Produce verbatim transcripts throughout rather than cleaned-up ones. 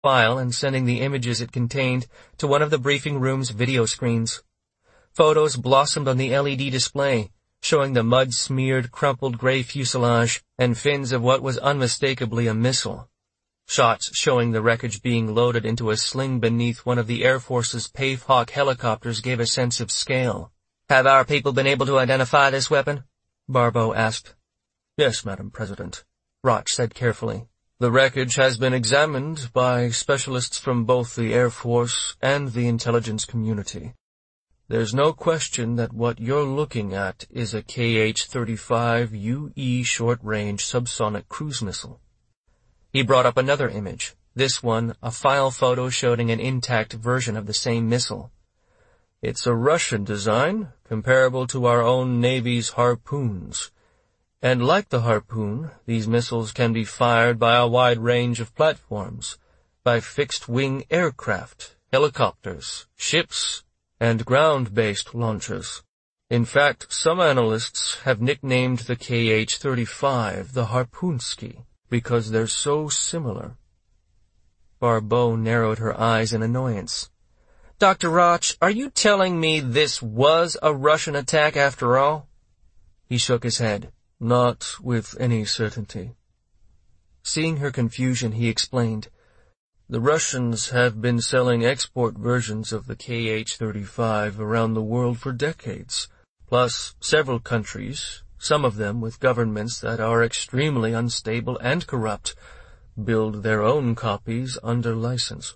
file and sending the images it contained to one of the briefing room's video screens. Photos blossomed on the L E D display, showing the mud-smeared, crumpled gray fuselage and fins of what was unmistakably a missile. Shots showing the wreckage being loaded into a sling beneath one of the Air Force's Pave-Hawk helicopters gave a sense of scale. "Have our people been able to identify this weapon?" Barbeau asked. "Yes, Madam President," Roch said carefully. "The wreckage has been examined by specialists from both the Air Force and the intelligence community. There's no question that what you're looking at is a K H thirty-five U E short-range subsonic cruise missile." He brought up another image, this one a file photo showing an intact version of the same missile. "It's a Russian design, comparable to our own Navy's Harpoons. And like the Harpoon, these missiles can be fired by a wide range of platforms, by fixed-wing aircraft, helicopters, ships, and ground-based launchers. In fact, some analysts have nicknamed the K H thirty-five the Harpoonsky, because they're so similar." Barbeau narrowed her eyes in annoyance. "Doctor Roch, are you telling me this was a Russian attack after all?" He shook his head. "Not with any certainty." Seeing her confusion, he explained, "The Russians have been selling export versions of the K H thirty-five around the world for decades, plus several countries, some of them with governments that are extremely unstable and corrupt, build their own copies under license."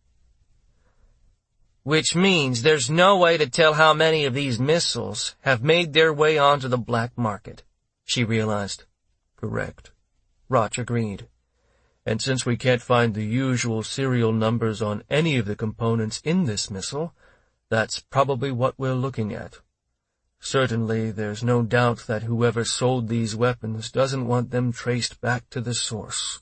"Which means there's no way to tell how many of these missiles have made their way onto the black market," she realized. "Correct," Roch agreed. "And since we can't find the usual serial numbers on any of the components in this missile, that's probably what we're looking at. Certainly, there's no doubt that whoever sold these weapons doesn't want them traced back to the source."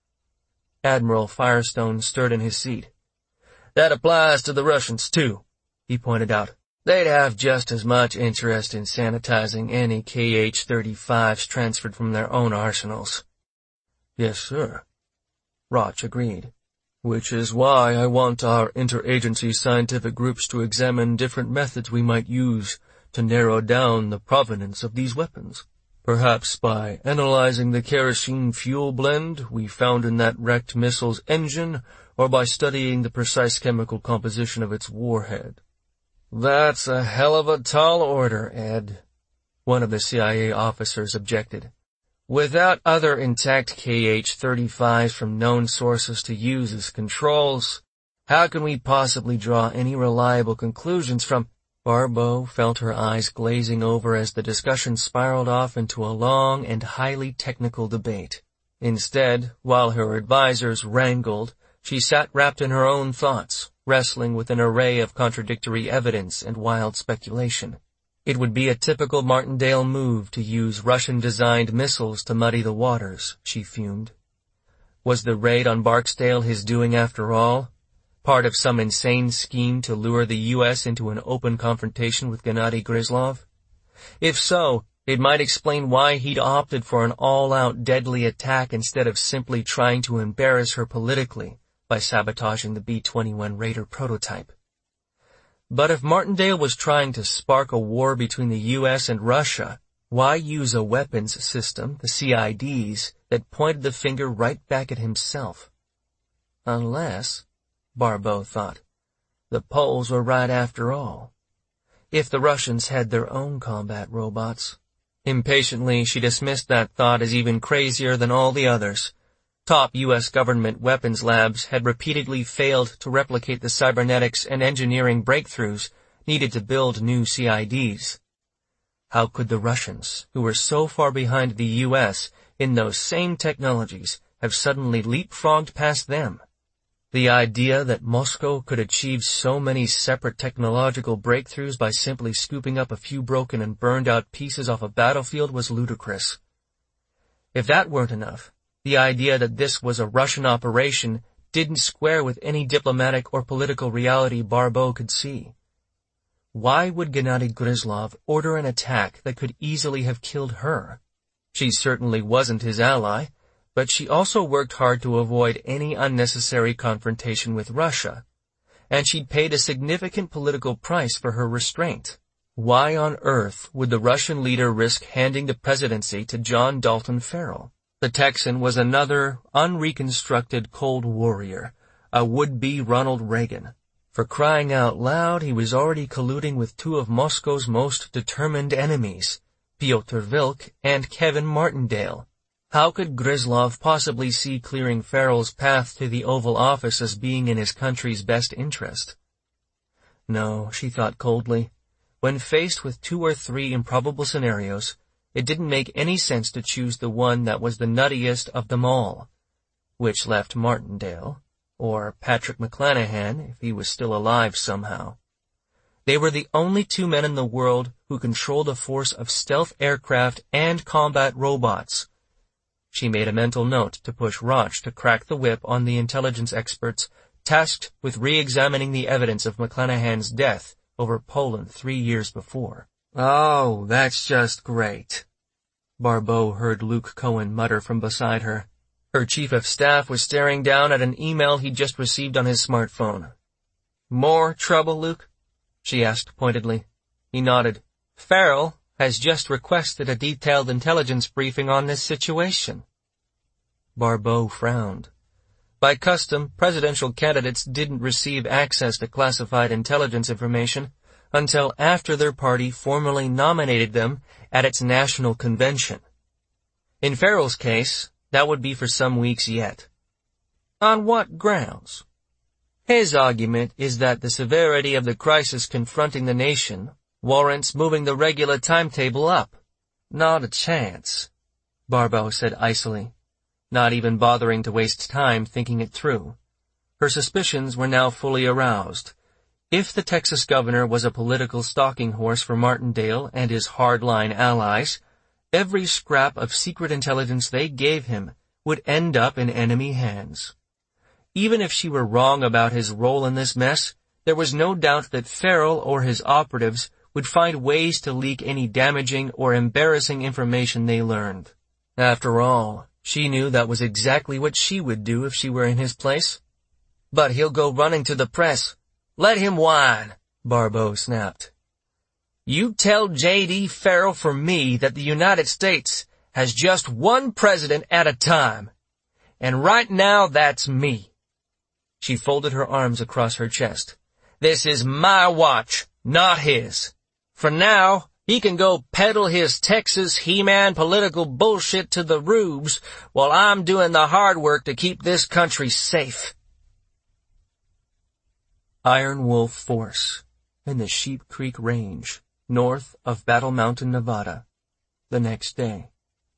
Admiral Firestone stirred in his seat. "That applies to the Russians, too," he pointed out. "They'd have just as much interest in sanitizing any K H thirty-fives transferred from their own arsenals." "Yes, sir," Roch agreed. "Which is why I want our interagency scientific groups to examine different methods we might use to narrow down the provenance of these weapons. Perhaps by analyzing the kerosene fuel blend we found in that wrecked missile's engine, or by studying the precise chemical composition of its warhead." "That's a hell of a tall order, Ed," one of the C I A officers objected. "Without other intact K H thirty-fives from known sources to use as controls, how can we possibly draw any reliable conclusions from—" Barbeau felt her eyes glazing over as the discussion spiraled off into a long and highly technical debate. Instead, while her advisors wrangled, she sat wrapped in her own thoughts, wrestling with an array of contradictory evidence and wild speculation. It would be a typical Martindale move to use Russian-designed missiles to muddy the waters, she fumed. Was the raid on Barksdale his doing after all? Part of some insane scheme to lure the U S into an open confrontation with Gennady Gryzlov? If so, it might explain why he'd opted for an all-out deadly attack instead of simply trying to embarrass her politically by sabotaging the B twenty-one Raider prototype. But if Martindale was trying to spark a war between the U S and Russia, why use a weapons system, the C I Ds, that pointed the finger right back at himself? Unless, Barbeau thought, the Poles were right after all. If the Russians had their own combat robots. Impatiently, she dismissed that thought as even crazier than all the others. Top U S government weapons labs had repeatedly failed to replicate the cybernetics and engineering breakthroughs needed to build new C I Ds. How could the Russians, who were so far behind the U S in those same technologies, have suddenly leapfrogged past them? The idea that Moscow could achieve so many separate technological breakthroughs by simply scooping up a few broken and burned-out pieces off a battlefield was ludicrous. If that weren't enough, the idea that this was a Russian operation didn't square with any diplomatic or political reality Barbeau could see. Why would Gennady Gryzlov order an attack that could easily have killed her? She certainly wasn't his ally, but she also worked hard to avoid any unnecessary confrontation with Russia, and she'd paid a significant political price for her restraint. Why on earth would the Russian leader risk handing the presidency to John Dalton Farrell? The Texan was another unreconstructed Cold Warrior, a would-be Ronald Reagan. For crying out loud, he was already colluding with two of Moscow's most determined enemies, Pyotr Vilk and Kevin Martindale. How could Gryzlov possibly see clearing Farrell's path to the Oval Office as being in his country's best interest? No, she thought coldly. When faced with two or three improbable scenarios, it didn't make any sense to choose the one that was the nuttiest of them all, which left Martindale, or Patrick McClanahan if he was still alive somehow. They were the only two men in the world who controlled a force of stealth aircraft and combat robots. She made a mental note to push Roch to crack the whip on the intelligence experts tasked with re-examining the evidence of McClanahan's death over Poland three years before. "Oh, that's just great," Barbeau heard Luke Cohen mutter from beside her. Her chief of staff was staring down at an email he'd just received on his smartphone. "More trouble, Luke?" she asked pointedly. He nodded. "Farrell has just requested a detailed intelligence briefing on this situation." Barbeau frowned. By custom, presidential candidates didn't receive access to classified intelligence information until after their party formally nominated them at its national convention. In Farrell's case, that would be for some weeks yet. On what grounds? His argument is that the severity of the crisis confronting the nation warrants moving the regular timetable up. Not a chance, Barbeau said icily, not even bothering to waste time thinking it through. Her suspicions were now fully aroused. If the Texas governor was a political stalking horse for Martindale and his hardline allies, every scrap of secret intelligence they gave him would end up in enemy hands. Even if she were wrong about his role in this mess, there was no doubt that Farrell or his operatives would find ways to leak any damaging or embarrassing information they learned. After all, she knew that was exactly what she would do if she were in his place. But he'll go running to the press. Let him whine, Barbeau snapped. You tell J D Farrell for me that the United States has just one president at a time. And right now that's me. She folded her arms across her chest. This is my watch, not his. For now, he can go peddle his Texas He-Man political bullshit to the rubes while I'm doing the hard work to keep this country safe. Iron Wolf Force in the Sheep Creek Range, north of Battle Mountain, Nevada, the next day.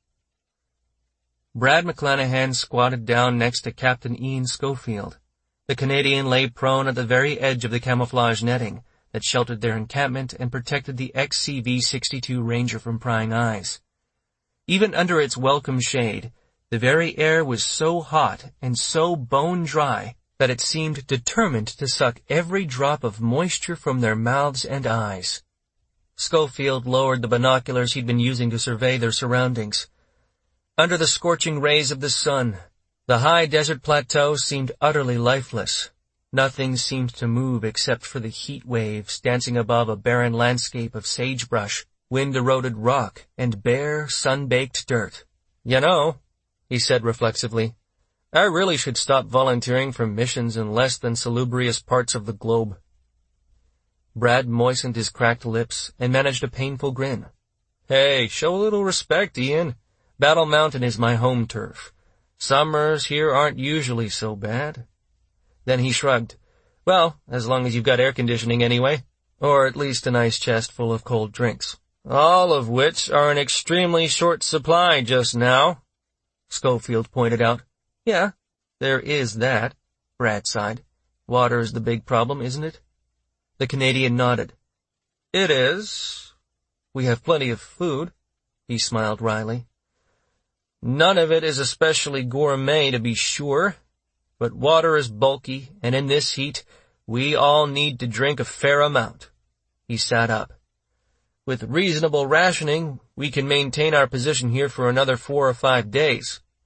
Brad McClanahan squatted down next to Captain Ian Schofield. The Canadian lay prone at the very edge of the camouflage netting that sheltered their encampment and protected the X C V sixty-two Ranger from prying eyes. Even under its welcome shade, the very air was so hot and so bone-dry that it seemed determined to suck every drop of moisture from their mouths and eyes. Schofield lowered the binoculars he'd been using to survey their surroundings. Under the scorching rays of the sun, the high desert plateau seemed utterly lifeless. Nothing seemed to move except for the heat waves dancing above a barren landscape of sagebrush, wind-eroded rock, and bare, sun-baked dirt. You know, he said reflexively, I really should stop volunteering for missions in less than salubrious parts of the globe. Brad moistened his cracked lips and managed a painful grin. Hey, show a little respect, Ian. Battle Mountain is my home turf. Summers here aren't usually so bad. Then he shrugged. Well, as long as you've got air conditioning anyway. Or at least a nice chest full of cold drinks. All of which are in extremely short supply just now, Schofield pointed out. Yeah, there is that, Brad sighed. Water's the big problem, isn't it? The Canadian nodded. It is. We have plenty of food, he smiled wryly. None of it is especially gourmet, to be sure, but water is bulky, and in this heat, we all need to drink a fair amount. He sat up. With reasonable rationing, we can maintain our position here for another four or five days.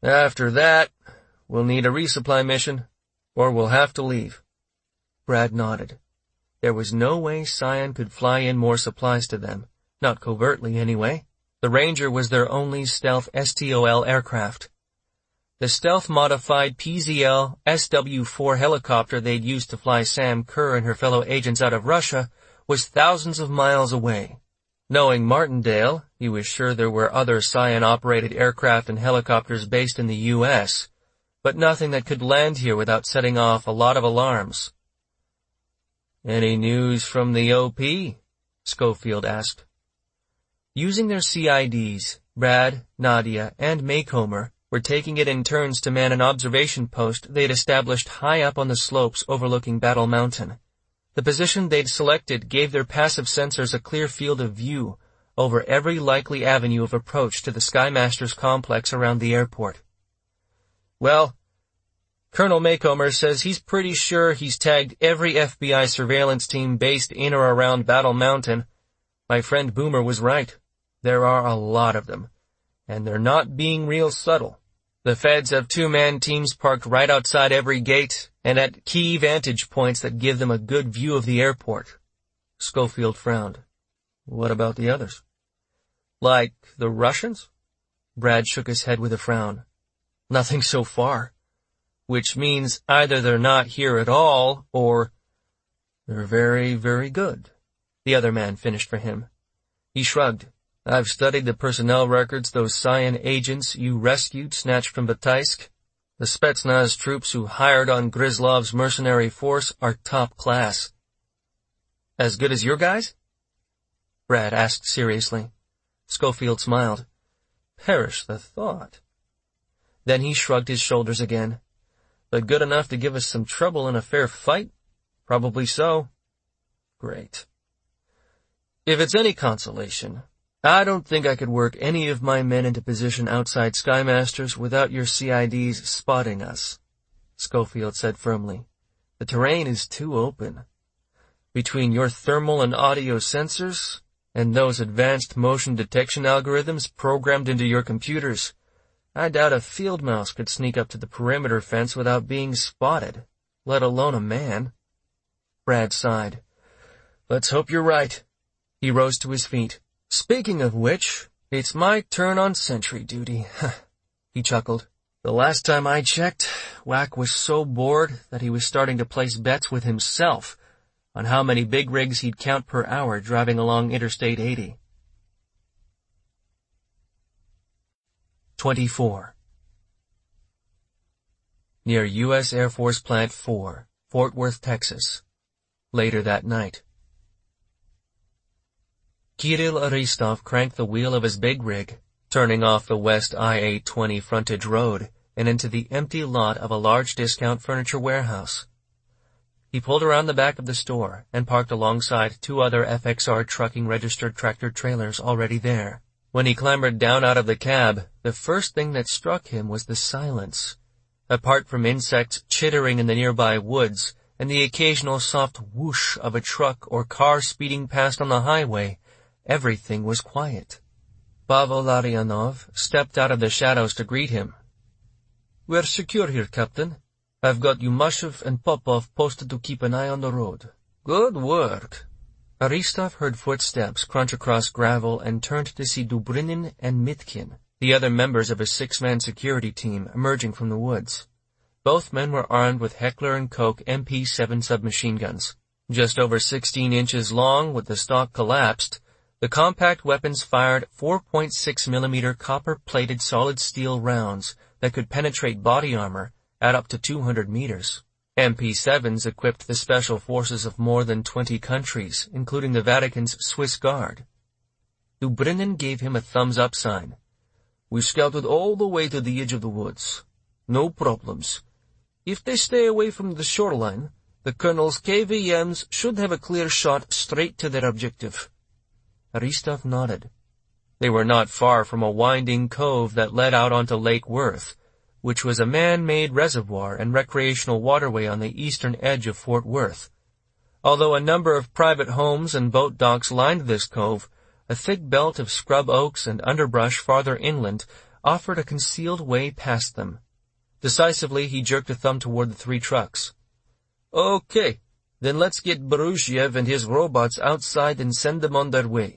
After that, we'll need a resupply mission, or we'll have to leave. Brad nodded. There was no way Scion could fly in more supplies to them, not covertly anyway. The Ranger was their only stealth S T O L aircraft. The stealth-modified P Z L S W four helicopter they'd used to fly Sam Kerr and her fellow agents out of Russia was thousands of miles away. Knowing Martindale, he was sure there were other Scion-operated aircraft and helicopters based in the U S, but nothing that could land here without setting off a lot of alarms. "Any news from the O P?" Schofield asked. Using their C I Ds, Brad, Nadia, and Maycomer were taking it in turns to man an observation post they'd established high up on the slopes overlooking Battle Mountain. The position they'd selected gave their passive sensors a clear field of view over every likely avenue of approach to the Skymaster's complex around the airport. "Well, Colonel Maycomer says he's pretty sure he's tagged every F B I surveillance team based in or around Battle Mountain. My friend Boomer was right. There are a lot of them, and they're not being real subtle. The feds have two-man teams parked right outside every gate and at key vantage points that give them a good view of the airport." Schofield frowned. "What about the others?" "Like the Russians?" Brad shook his head with a frown. "Nothing so far. Which means either they're not here at all, or they're very, very good," the other man finished for him. He shrugged. "I've studied the personnel records those Scion agents you rescued snatched from Bataisk. The Spetsnaz troops who hired on Grislov's mercenary force are top class." "As good as your guys?" Brad asked seriously. Schofield smiled. "Perish the thought." Then he shrugged his shoulders again. "But good enough to give us some trouble in a fair fight? Probably so." "Great. If it's any consolation, I don't think I could work any of my men into position outside Skymasters without your C I Ds spotting us," Schofield said firmly. "The terrain is too open. Between your thermal and audio sensors, and those advanced motion detection algorithms programmed into your computers, I doubt a field mouse could sneak up to the perimeter fence without being spotted, let alone a man." Brad sighed. "Let's hope you're right." He rose to his feet. "Speaking of which, it's my turn on sentry duty." He chuckled. "The last time I checked, Wack was so bored that he was starting to place bets with himself on how many big rigs he'd count per hour driving along Interstate eighty. twenty-four. Near U S Air Force Plant four, Fort Worth, Texas. Later that night. Kirill Aristov cranked the wheel of his big rig, turning off the west I eight twenty frontage road and into the empty lot of a large discount furniture warehouse. He pulled around the back of the store and parked alongside two other F X R trucking registered tractor trailers already there. When he clambered down out of the cab, the first thing that struck him was the silence. Apart from insects chittering in the nearby woods and the occasional soft whoosh of a truck or car speeding past on the highway, everything was quiet. Pavel Larionov stepped out of the shadows to greet him. "We're secure here, Captain. I've got Yumashev and Popov posted to keep an eye on the road." "Good work." Aristov heard footsteps crunch across gravel and turned to see Dubrinin and Mitkin, the other members of a six-man security team, emerging from the woods. Both men were armed with Heckler and Koch M P seven submachine guns. Just over sixteen inches long, with the stock collapsed, the compact weapons fired four point six millimeter copper-plated solid steel rounds that could penetrate body armor at up to two hundred meters. M P sevens equipped the special forces of more than twenty countries, including the Vatican's Swiss Guard. Dubrinin gave him a thumbs-up sign. "We scouted all the way to the edge of the woods. No problems. If they stay away from the shoreline, the Colonel's K V Ms should have a clear shot straight to their objective." Aristov nodded. They were not far from a winding cove that led out onto Lake Worth, which was a man-made reservoir and recreational waterway on the eastern edge of Fort Worth. Although a number of private homes and boat docks lined this cove, a thick belt of scrub oaks and underbrush farther inland offered a concealed way past them. Decisively, he jerked a thumb toward the three trucks. "Okay, then let's get Barushiev and his robots outside and send them on their way."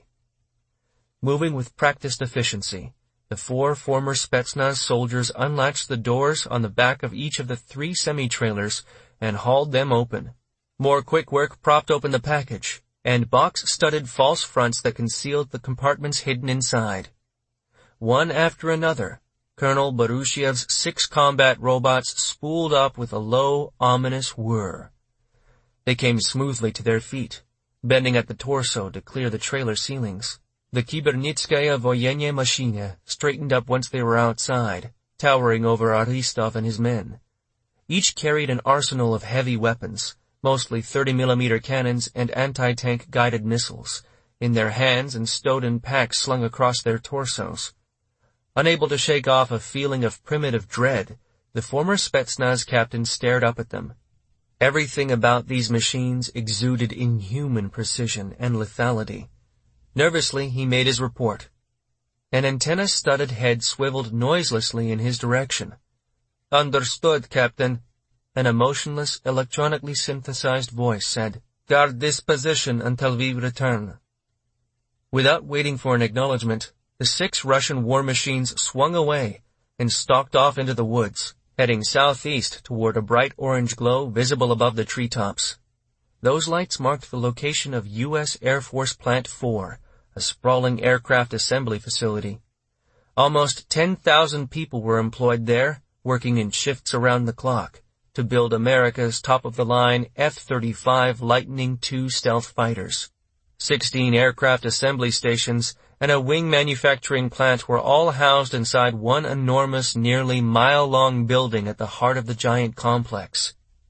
Moving with practiced efficiency, the four former Spetsnaz soldiers unlatched the doors on the back of each of the three semi-trailers and hauled them open. More quick work propped open the package, and box-studded false fronts that concealed the compartments hidden inside. One after another, Colonel Barushiev's six combat robots spooled up with a low, ominous whir. They came smoothly to their feet, bending at the torso to clear the trailer ceilings. The Kibernitskaya Voyennaya Machina straightened up once they were outside, towering over Aristov and his men. Each carried an arsenal of heavy weapons, mostly thirty millimeter cannons and anti-tank guided missiles, in their hands and stowed in packs slung across their torsos. Unable to shake off a feeling of primitive dread, the former Spetsnaz captain stared up at them. Everything about these machines exuded inhuman precision and lethality. Nervously, he made his report. An antenna-studded head swiveled noiselessly in his direction. "Understood, Captain." An emotionless, electronically synthesized voice said, "Guard this position until we return." Without waiting for an acknowledgement, the six Russian war machines swung away and stalked off into the woods, heading southeast toward a bright orange glow visible above the treetops. Those lights marked the location of U S Air Force Plant four, a sprawling aircraft assembly facility. Almost ten thousand people were employed there, working in shifts around the clock, to build America's top-of-the-line F thirty-five Lightning two stealth fighters. Sixteen aircraft assembly stations and a wing manufacturing plant were all housed inside one enormous, nearly mile-long building at the heart of the giant complex.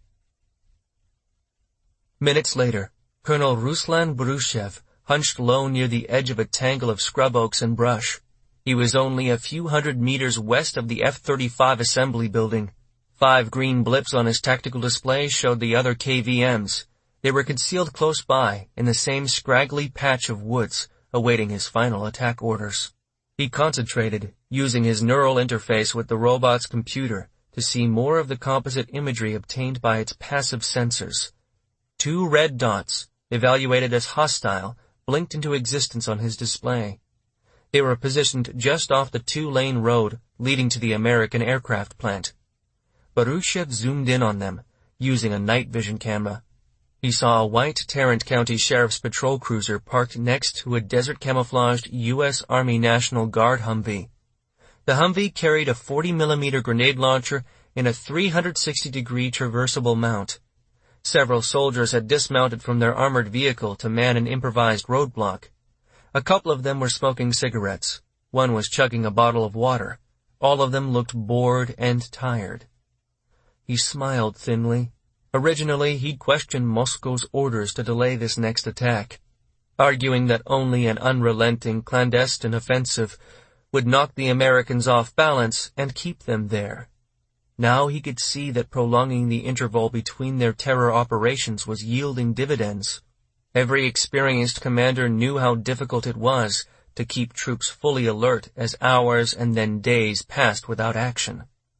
Minutes later, Colonel Ruslan Barushev hunched low near the edge of a tangle of scrub oaks and brush. He was only a few hundred meters west of the F thirty-five assembly building. Five green blips on his tactical display showed the other K V Ms. They were concealed close by in the same scraggly patch of woods, awaiting his final attack orders. He concentrated, using his neural interface with the robot's computer to see more of the composite imagery obtained by its passive sensors. Two red dots, evaluated as hostile, blinked into existence on his display. They were positioned just off the two-lane road leading to the American aircraft plant. Barushev zoomed in on them, using a night vision camera. He saw a white Tarrant County Sheriff's Patrol cruiser parked next to a desert-camouflaged U S Army National Guard Humvee. The Humvee carried a forty millimeter grenade launcher in a three hundred sixty degree traversable mount. Several soldiers had dismounted from their armored vehicle to man an improvised roadblock. A couple of them were smoking cigarettes. One was chugging a bottle of water. All of them looked bored and tired. He smiled thinly. Originally, he'd questioned Moscow's orders to delay this next attack, arguing that only an unrelenting, clandestine offensive would knock the Americans off balance and keep them there. Now he could see that prolonging the interval between their terror operations was yielding dividends. Every experienced commander knew how difficult it was to keep troops fully alert as hours and then days passed without action.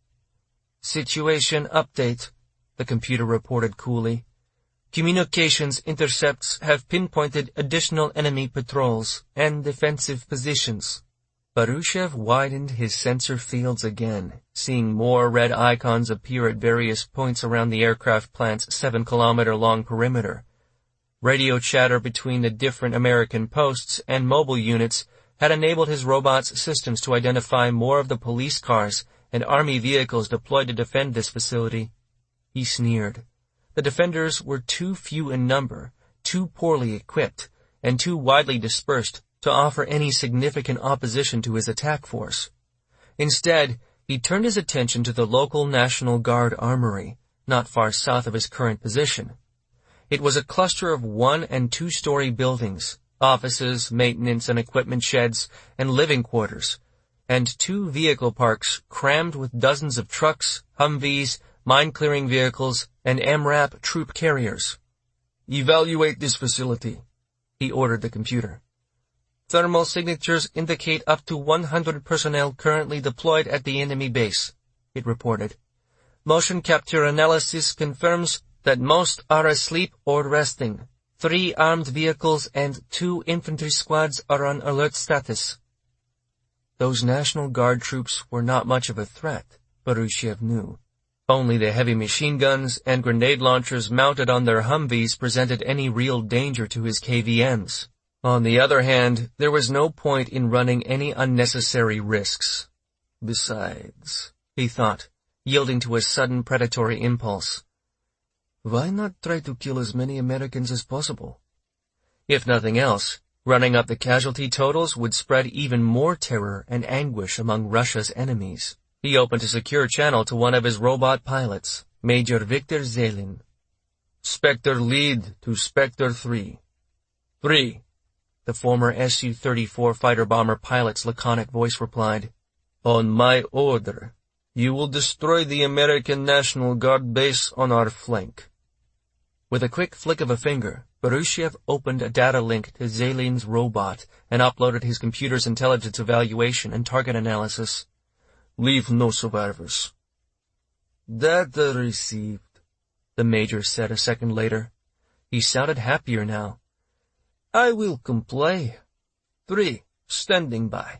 "Situation update," the computer reported coolly. "Communications intercepts have pinpointed additional enemy patrols and defensive positions." Barushev widened his sensor fields again, seeing more red icons appear at various points around the aircraft plant's seven-kilometer-long perimeter. Radio chatter between the different American posts and mobile units had enabled his robot's systems to identify more of the police cars and army vehicles deployed to defend this facility. He sneered. The defenders were too few in number, too poorly equipped, and too widely dispersed to offer any significant opposition to his attack force. Instead, he turned his attention to the local National Guard armory, not far south of his current position. It was a cluster of one- and two-story buildings, offices, maintenance and equipment sheds, and living quarters, and two vehicle parks crammed with dozens of trucks, Humvees, mine-clearing vehicles, and M RAP troop carriers. "Evaluate this facility," he ordered the computer. Thermal signatures indicate up to one hundred personnel currently deployed at the enemy base, it reported. Motion capture analysis confirms that most are asleep or resting. Three armed vehicles and two infantry squads are on alert status. Those National Guard troops were not much of a threat, Barushiev knew. Only the heavy machine guns and grenade launchers mounted on their Humvees presented any real danger to his K V Ms. On the other hand, there was no point in running any unnecessary risks. Besides, he thought, yielding to a sudden predatory impulse, why not try to kill as many Americans as possible? If nothing else, running up the casualty totals would spread even more terror and anguish among Russia's enemies. He opened a secure channel to one of his robot pilots, Major Viktor Zelin. Spectre lead to Spectre three. Three. The former S U thirty-four fighter-bomber pilot's laconic voice replied. On my order, you will destroy the American National Guard base on our flank. With a quick flick of a finger, Barushiev opened a data link to Zelin's robot and uploaded his computer's intelligence evaluation and target analysis. Leave no survivors. Data received, the Major said a second later. He sounded happier now. I will comply. Three, standing by.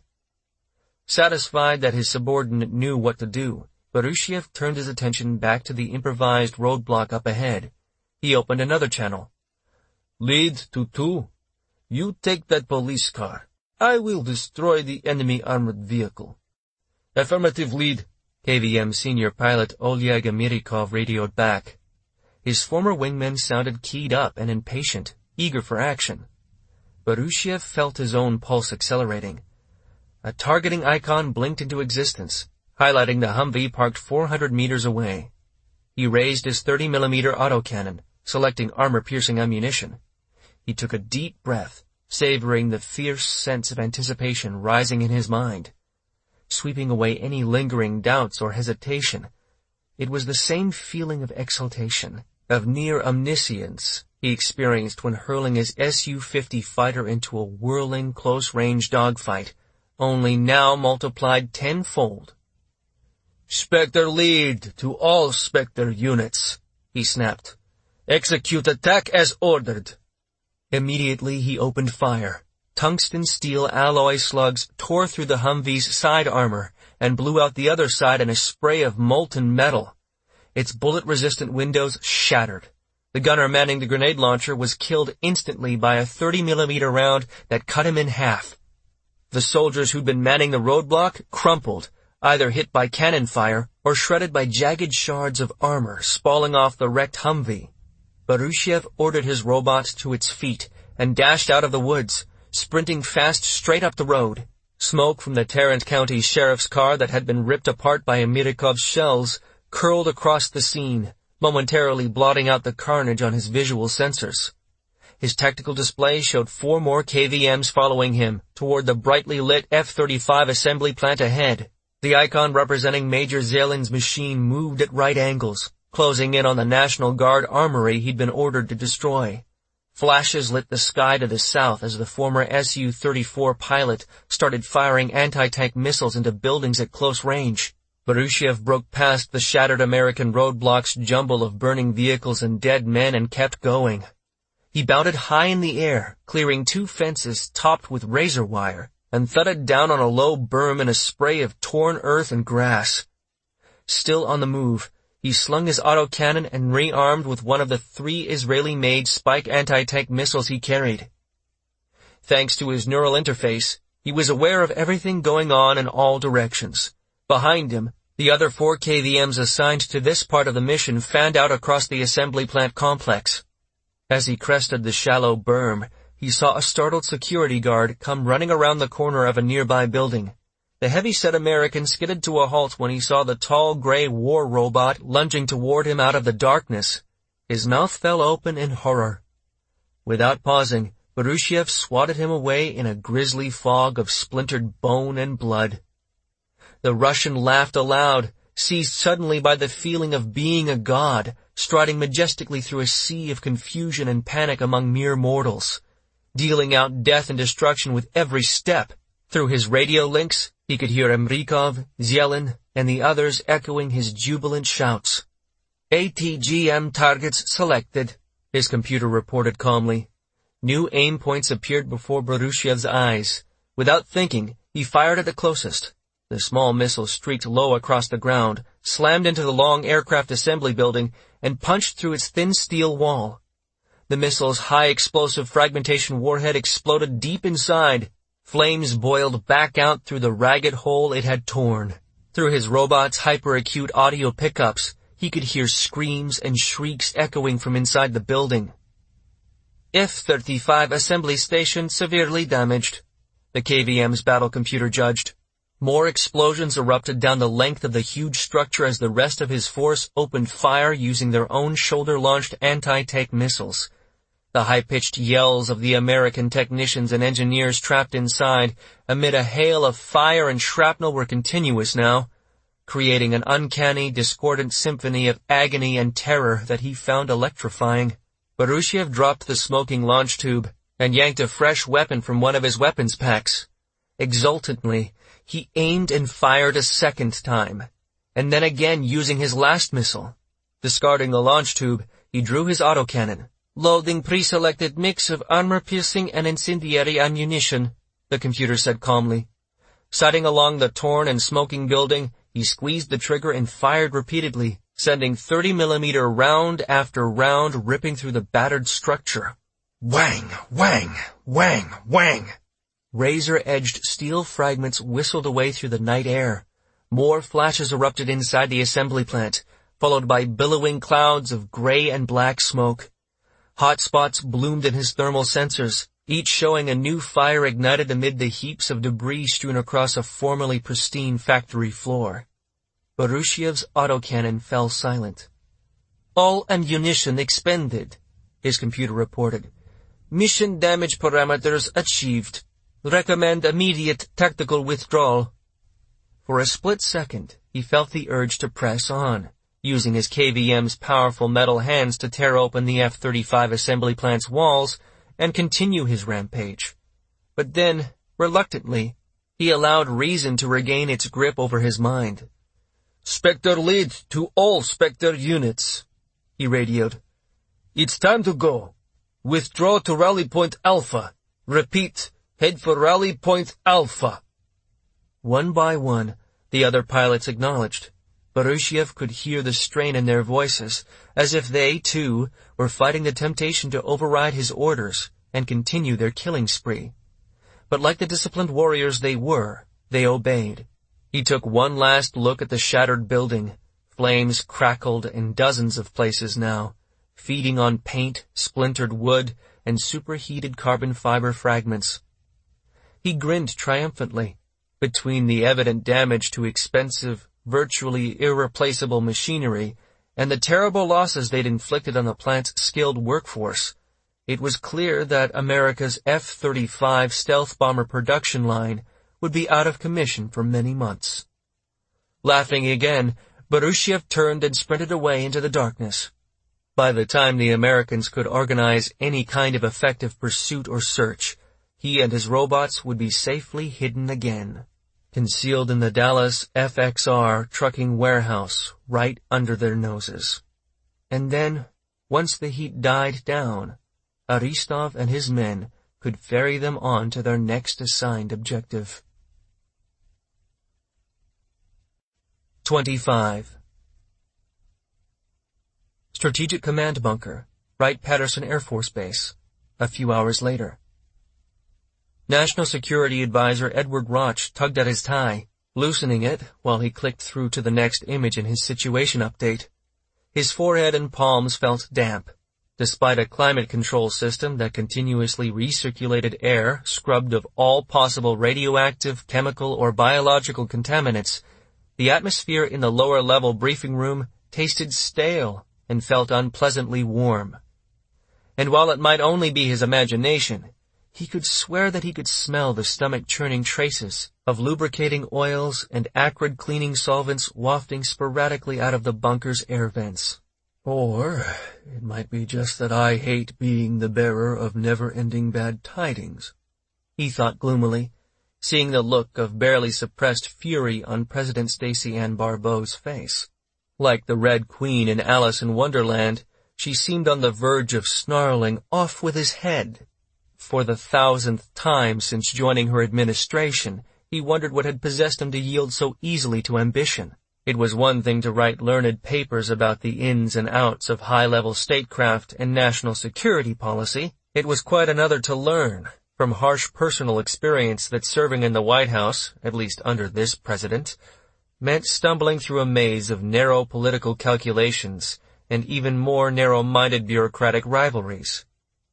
Satisfied that his subordinate knew what to do, Barushiev turned his attention back to the improvised roadblock up ahead. He opened another channel. Lead to two. You take that police car. I will destroy the enemy armored vehicle. Affirmative lead, K V M senior pilot Oleg Amirikov radioed back. His former wingman sounded keyed up and impatient, eager for action. Barushiev felt his own pulse accelerating. A targeting icon blinked into existence, highlighting the Humvee parked four hundred meters away. He raised his thirty millimeter autocannon, selecting armor-piercing ammunition. He took a deep breath, savoring the fierce sense of anticipation rising in his mind, sweeping away any lingering doubts or hesitation. It was the same feeling of exultation, of near omniscience he experienced when hurling his S U fifty fighter into a whirling close-range dogfight, only now multiplied tenfold. Spectre lead to all Spectre units, he snapped. Execute attack as ordered. Immediately he opened fire. Tungsten steel alloy slugs tore through the Humvee's side armor and blew out the other side in a spray of molten metal. Its bullet-resistant windows shattered. The gunner manning the grenade launcher was killed instantly by a thirty millimeter round that cut him in half. The soldiers who'd been manning the roadblock crumpled, either hit by cannon fire or shredded by jagged shards of armor spalling off the wrecked Humvee. Barushiev ordered his robot to its feet and dashed out of the woods, sprinting fast straight up the road. Smoke from the Tarrant County Sheriff's car that had been ripped apart by Amirikov's shells curled across the scene, momentarily blotting out the carnage on his visual sensors. His tactical display showed four more K V Ms following him toward the brightly lit F thirty-five assembly plant ahead. The icon representing Major Zelin's machine moved at right angles, closing in on the National Guard armory he'd been ordered to destroy. Flashes lit the sky to the south as the former S U thirty-four pilot started firing anti-tank missiles into buildings at close range. Barushiev broke past the shattered American roadblock's jumble of burning vehicles and dead men and kept going. He bounded high in the air, clearing two fences topped with razor wire, and thudded down on a low berm in a spray of torn earth and grass. Still on the move, he slung his autocannon and rearmed with one of the three Israeli-made Spike anti-tank missiles he carried. Thanks to his neural interface, he was aware of everything going on in all directions. Behind him, the other four K V Ms assigned to this part of the mission fanned out across the assembly plant complex. As he crested the shallow berm, he saw a startled security guard come running around the corner of a nearby building. The heavy-set American skidded to a halt when he saw the tall gray war robot lunging toward him out of the darkness. His mouth fell open in horror. Without pausing, Barushiev swatted him away in a grisly fog of splintered bone and blood. The Russian laughed aloud, seized suddenly by the feeling of being a god, striding majestically through a sea of confusion and panic among mere mortals. dealing out death and destruction with every step. Through his radio links, he could hear Emrikov, Zelen, and the others echoing his jubilant shouts. A T G M targets selected, his computer reported calmly. New aim points appeared before Borushev's eyes. Without thinking, he fired at the closest. The small missile streaked low across the ground, slammed into the long aircraft assembly building, and punched through its thin steel wall. The missile's high-explosive fragmentation warhead exploded deep inside. Flames boiled back out through the ragged hole it had torn. Through his robot's hyper-acute audio pickups, he could hear screams and shrieks echoing from inside the building. F thirty-five assembly station severely damaged, the K V M's battle computer judged. More explosions erupted down the length of the huge structure as the rest of his force opened fire using their own shoulder-launched anti-tank missiles. The high-pitched yells of the American technicians and engineers trapped inside amid a hail of fire and shrapnel were continuous now, creating an uncanny, discordant symphony of agony and terror that he found electrifying. Borushev dropped the smoking launch tube and yanked a fresh weapon from one of his weapons packs. Exultantly, he aimed and fired a second time, and then again using his last missile. Discarding the launch tube, he drew his autocannon. Loading pre-selected mix of armor-piercing and incendiary ammunition, the computer said calmly. Sighting along the torn and smoking building, he squeezed the trigger and fired repeatedly, sending thirty millimeter round after round ripping through the battered structure. Whang! Whang! Whang! Whang! Razor-edged steel fragments whistled away through the night air. More flashes erupted inside the assembly plant, followed by billowing clouds of gray and black smoke. Hot spots bloomed in his thermal sensors, each showing a new fire ignited amid the heaps of debris strewn across a formerly pristine factory floor. Borushev's autocannon fell silent. All ammunition expended, his computer reported. Mission damage parameters achieved. Recommend immediate tactical withdrawal. For a split second, he felt the urge to press on, using his K V M's powerful metal hands to tear open the F thirty-five assembly plant's walls and continue his rampage. But then, reluctantly, he allowed reason to regain its grip over his mind. Spectre lead to all Spectre units, he radioed. It's time to go. Withdraw to rally point Alpha. Repeat. Head for rally point Alpha. One by one, the other pilots acknowledged. Borushev could hear the strain in their voices, as if they, too, were fighting the temptation to override his orders and continue their killing spree. But like the disciplined warriors they were, they obeyed. He took one last look at the shattered building. Flames crackled in dozens of places now, feeding on paint, splintered wood, and superheated carbon fiber fragments. He grinned triumphantly. Between the evident damage to expensive, virtually irreplaceable machinery and the terrible losses they'd inflicted on the plant's skilled workforce, it was clear that America's F thirty-five stealth bomber production line would be out of commission for many months. Laughing again, Borushev turned and sprinted away into the darkness. By the time the Americans could organize any kind of effective pursuit or search, he and his robots would be safely hidden again, concealed in the Dallas F X R trucking warehouse right under their noses. And then, once the heat died down, Aristov and his men could ferry them on to their next assigned objective. twenty-five. Strategic Command Bunker, Wright-Patterson Air Force Base, a few hours later. National Security Advisor Edward Roch tugged at his tie, loosening it while he clicked through to the next image in his situation update. His forehead and palms felt damp. Despite a climate control system that continuously recirculated air scrubbed of all possible radioactive, chemical, or biological contaminants, the atmosphere in the lower-level briefing room tasted stale and felt unpleasantly warm. And while it might only be his imagination, he could swear that he could smell the stomach-churning traces of lubricating oils and acrid cleaning solvents wafting sporadically out of the bunker's air vents. Or it might be just that I hate being the bearer of never-ending bad tidings, he thought gloomily, seeing the look of barely suppressed fury on President Stacey Ann Barbeau's face. Like the Red Queen in Alice in Wonderland, she seemed on the verge of snarling, "Off with his head." For the thousandth time since joining her administration, he wondered what had possessed him to yield so easily to ambition. It was one thing to write learned papers about the ins and outs of high-level statecraft and national security policy. It was quite another to learn, from harsh personal experience, that serving in the White House, at least under this president, meant stumbling through a maze of narrow political calculations and even more narrow-minded bureaucratic rivalries.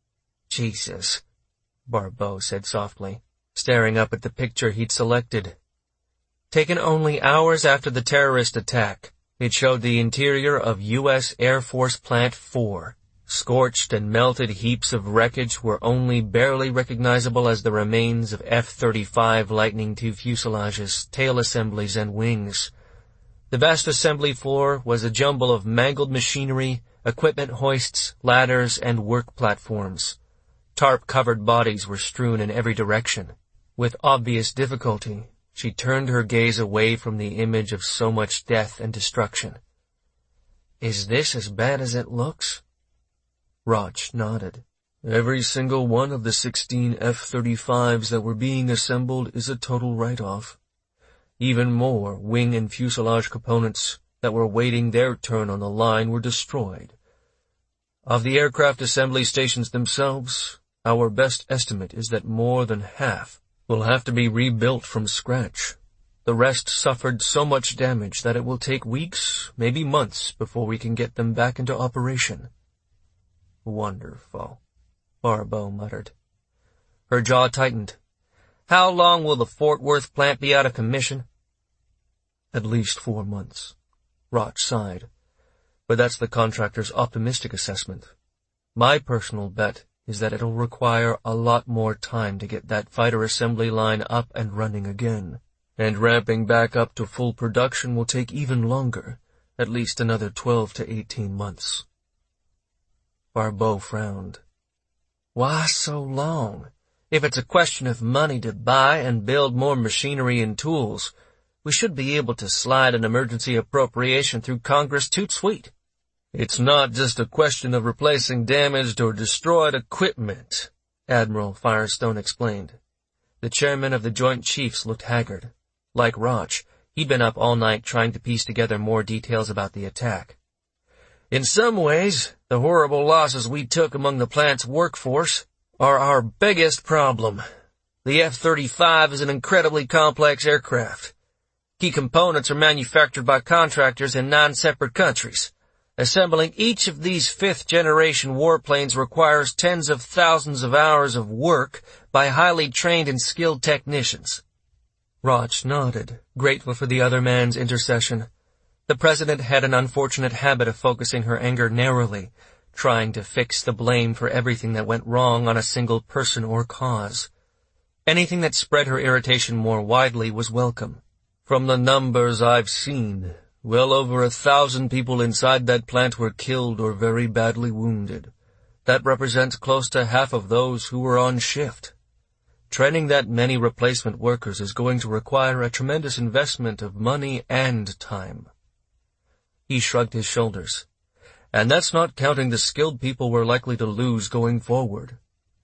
"Jesus," Barbeau said softly, staring up at the picture he'd selected. Taken only hours after the terrorist attack, it showed the interior of U S Air Force Plant four. Scorched and melted heaps of wreckage were only barely recognizable as the remains of F thirty-five Lightning two fuselages, tail assemblies, and wings. The vast assembly floor was a jumble of mangled machinery, equipment hoists, ladders, and work platforms. Tarp-covered bodies were strewn in every direction. With obvious difficulty, she turned her gaze away from the image of so much death and destruction. "Is this as bad as it looks?" Roch nodded. "Every single one of the sixteen F thirty-fives that were being assembled is a total write-off. Even more wing and fuselage components that were waiting their turn on the line were destroyed. Of the aircraft assembly stations themselves, our best estimate is that more than half will have to be rebuilt from scratch. The rest suffered so much damage that it will take weeks, maybe months, before we can get them back into operation." "Wonderful," Barbeau muttered. Her jaw tightened. "How long will the Fort Worth plant be out of commission?" "At least four months," Roch sighed. "But that's the contractor's optimistic assessment. My personal bet is that it'll require a lot more time to get that fighter assembly line up and running again. And ramping back up to full production will take even longer, at least another twelve to eighteen months. Barbeau frowned. "Why so long? If it's a question of money to buy and build more machinery and tools, we should be able to slide an emergency appropriation through Congress toot sweet." "It's not just a question of replacing damaged or destroyed equipment," Admiral Firestone explained. The chairman of the Joint Chiefs looked haggard. Like Roch, he'd been up all night trying to piece together more details about the attack. "In some ways, the horrible losses we took among the plant's workforce are our biggest problem. The F thirty-five is an incredibly complex aircraft. Key components are manufactured by contractors in nine separate countries. Assembling each of these fifth-generation warplanes requires tens of thousands of hours of work by highly trained and skilled technicians." Roch nodded, grateful for the other man's intercession. The president had an unfortunate habit of focusing her anger narrowly, trying to fix the blame for everything that went wrong on a single person or cause. Anything that spread her irritation more widely was welcome. "From the numbers I've seen, well over a thousand people inside that plant were killed or very badly wounded. That represents close to half of those who were on shift. Training that many replacement workers is going to require a tremendous investment of money and time." He shrugged his shoulders. "And that's not counting the skilled people we're likely to lose going forward."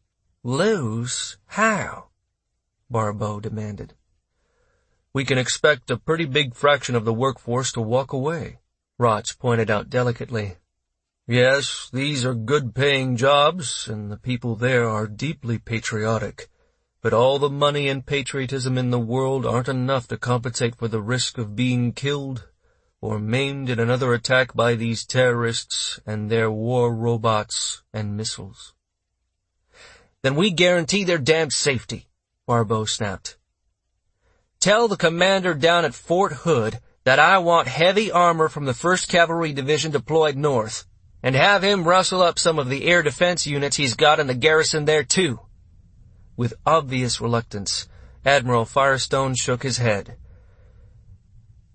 "Lose? How?" Barbeau demanded. "We can expect a pretty big fraction of the workforce to walk away," Roch pointed out delicately. "Yes, these are good-paying jobs, and the people there are deeply patriotic, but all the money and patriotism in the world aren't enough to compensate for the risk of being killed or maimed in another attack by these terrorists and their war robots and missiles." "Then we guarantee their damned safety," Barbeau snapped. "Tell the commander down at Fort Hood that I want heavy armor from the first Cavalry Division deployed north, and have him rustle up some of the air defense units he's got in the garrison there too." With obvious reluctance, Admiral Firestone shook his head.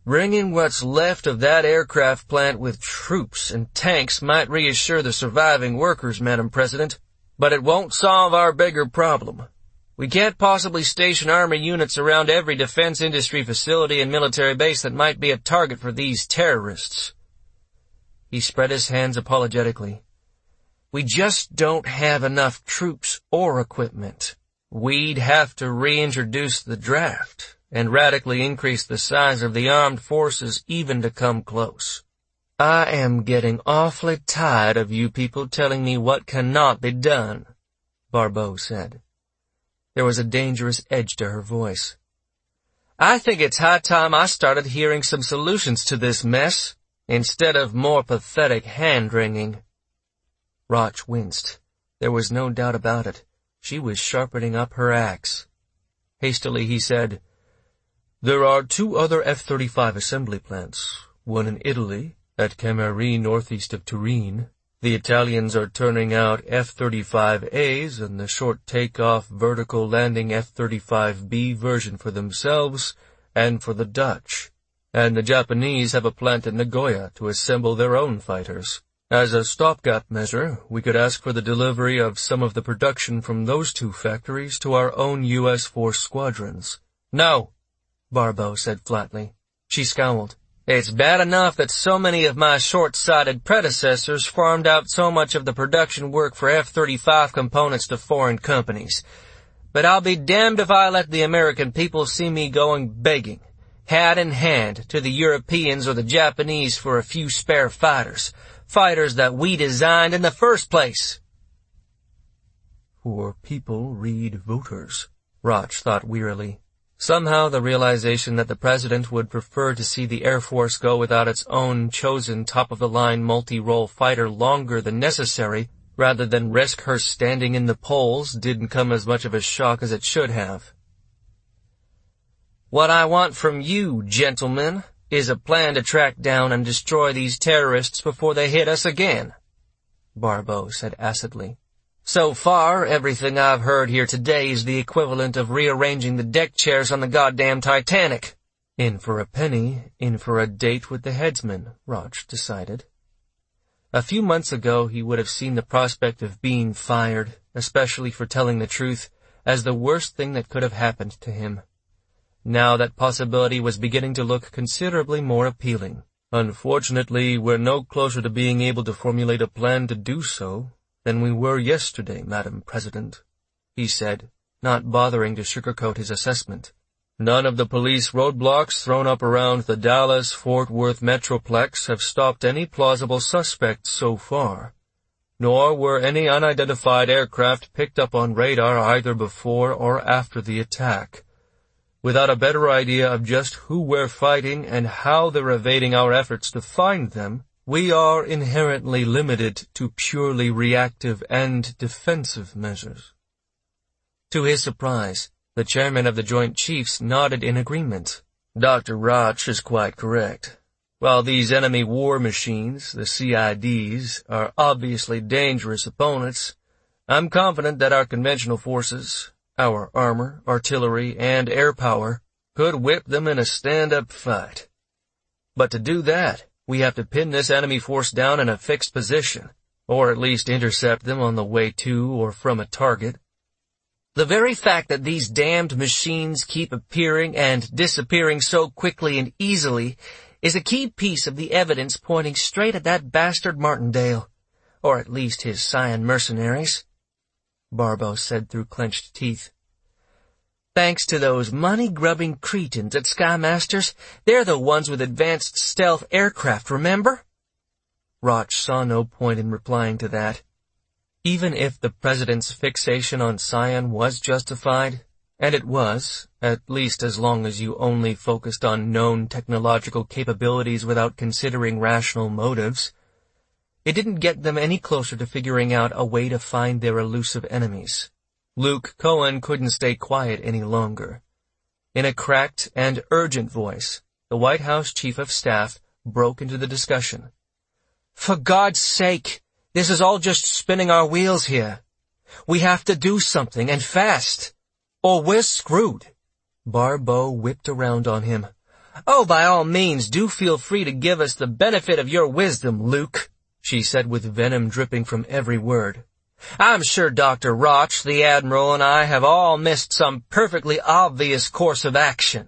Bringing what's left of that aircraft plant with troops and tanks might reassure the surviving workers, Madam President, but it won't solve our bigger problem. We can't possibly station army units around every defense industry facility and military base that might be a target for these terrorists. He spread his hands apologetically. We just don't have enough troops or equipment. We'd have to reintroduce the draft and radically increase the size of the armed forces even to come close. I am getting awfully tired of you people telling me what cannot be done, Barbeau said. There was a dangerous edge to her voice. I think it's high time I started hearing some solutions to this mess, instead of more pathetic hand-wringing. Roch winced. There was no doubt about it. She was sharpening up her axe. Hastily he said, There are two other F thirty-five assembly plants, one in Italy, at Cameri northeast of Turin. The Italians are turning out F thirty-five A's and the short takeoff vertical landing F thirty-five B version for themselves and for the Dutch. And the Japanese have a plant in Nagoya to assemble their own fighters. As a stopgap measure, we could ask for the delivery of some of the production from those two factories to our own U S force squadrons. No, Barbeau said flatly. She scowled. It's bad enough that so many of my short-sighted predecessors farmed out so much of the production work for F thirty-five components to foreign companies. But I'll be damned if I let the American people see me going begging, hat in hand, to the Europeans or the Japanese for a few spare fighters. Fighters that we designed in the first place. Poor people read voters, Roch thought wearily. Somehow the realization that the president would prefer to see the Air Force go without its own chosen top-of-the-line multi-role fighter longer than necessary, rather than risk her standing in the polls, didn't come as much of a shock as it should have. What I want from you, gentlemen, is a plan to track down and destroy these terrorists before they hit us again, Barbeau said acidly. So far, everything I've heard here today is the equivalent of rearranging the deck chairs on the goddamn Titanic. In for a penny, in for a date with the headsman, Roch decided. A few months ago he would have seen the prospect of being fired, especially for telling the truth, as the worst thing that could have happened to him. Now that possibility was beginning to look considerably more appealing. Unfortunately, we're no closer to being able to formulate a plan to do so than we were yesterday, Madam President, he said, not bothering to sugarcoat his assessment. None of the police roadblocks thrown up around the Dallas-Fort Worth Metroplex have stopped any plausible suspects so far, nor were any unidentified aircraft picked up on radar either before or after the attack. Without a better idea of just who we're fighting and how they're evading our efforts to find them, we are inherently limited to purely reactive and defensive measures. To his surprise, the chairman of the Joint Chiefs nodded in agreement. Doctor Roch is quite correct. While these enemy war machines, the C I Ds, are obviously dangerous opponents, I'm confident that our conventional forces, our armor, artillery, and air power, could whip them in a stand-up fight. But to do that, we have to pin this enemy force down in a fixed position, or at least intercept them on the way to or from a target. The very fact that these damned machines keep appearing and disappearing so quickly and easily is a key piece of the evidence pointing straight at that bastard Martindale, or at least his Scion mercenaries, Barbeau said through clenched teeth. Thanks to those money-grubbing cretins at Skymasters, they're the ones with advanced stealth aircraft, remember? Roch saw no point in replying to that. Even if the president's fixation on Scion was justified, and it was, at least as long as you only focused on known technological capabilities without considering rational motives, it didn't get them any closer to figuring out a way to find their elusive enemies. Luke Cohen couldn't stay quiet any longer. In a cracked and urgent voice, the White House Chief of Staff broke into the discussion. For God's sake, this is all just spinning our wheels here. We have to do something, and fast, or we're screwed. Barbeau whipped around on him. "Oh, by all means, do feel free to give us the benefit of your wisdom, Luke," she said with venom dripping from every word. "I'm sure Doctor Roch, the Admiral, and I have all missed some perfectly obvious course of action."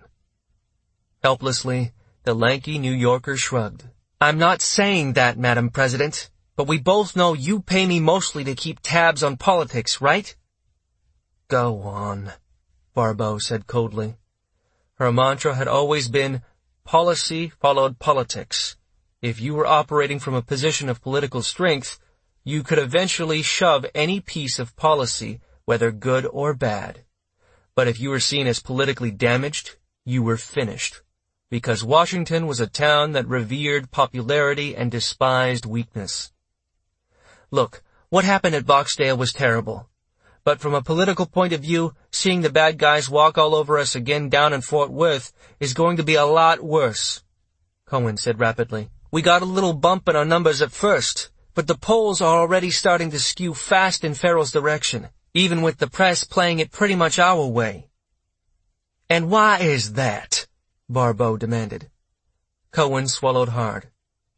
Helplessly, the lanky New Yorker shrugged. "I'm not saying that, Madam President, but we both know you pay me mostly to keep tabs on politics, right?" "Go on," Barbeau said coldly. Her mantra had always been, policy followed politics. If you were operating from a position of political strength, you could eventually shove any piece of policy, whether good or bad. But if you were seen as politically damaged, you were finished, because Washington was a town that revered popularity and despised weakness. Look, what happened at Boxdale was terrible. But from a political point of view, seeing the bad guys walk all over us again down in Fort Worth is going to be a lot worse, Cohen said rapidly. "We got a little bump in our numbers at first, but the polls are already starting to skew fast in Farrell's direction, even with the press playing it pretty much our way." "And why is that?" Barbeau demanded. Cohen swallowed hard.